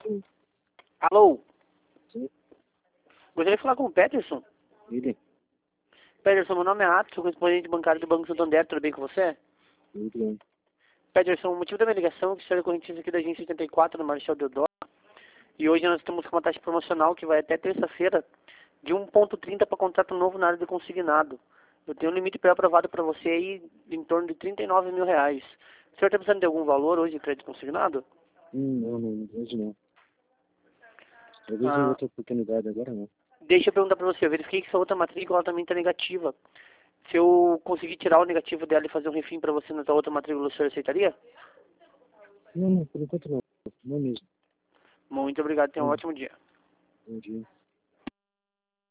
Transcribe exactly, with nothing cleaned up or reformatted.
Sim. Alô? Sim. Gostaria de falar com o Peterson. Ele? Peterson, meu nome é Atos, sou correspondente bancário do Banco Santander, tudo bem com você? Muito bem. Peterson, o motivo da minha ligação é que você é correntista aqui da agência oitenta e quatro, no Marechal Deodoro, e hoje nós estamos com uma taxa promocional que vai até terça-feira de um ponto trinta para contrato novo na área de consignado. Eu tenho um limite pré-aprovado para você aí em torno de trinta e nove mil reais. O senhor está precisando de algum valor hoje de crédito consignado? Hum, não, não, hoje não. Talvez em Ah, outra oportunidade, agora não. deixa eu perguntar para você, eu verifiquei que sua outra matrícula ela também está negativa. Se eu conseguir tirar o negativo dela e fazer um refim para você na sua outra matrícula, o senhor aceitaria? Não, não, por enquanto não. Não mesmo. Muito obrigado, tenha um Bom, ótimo dia. bom dia.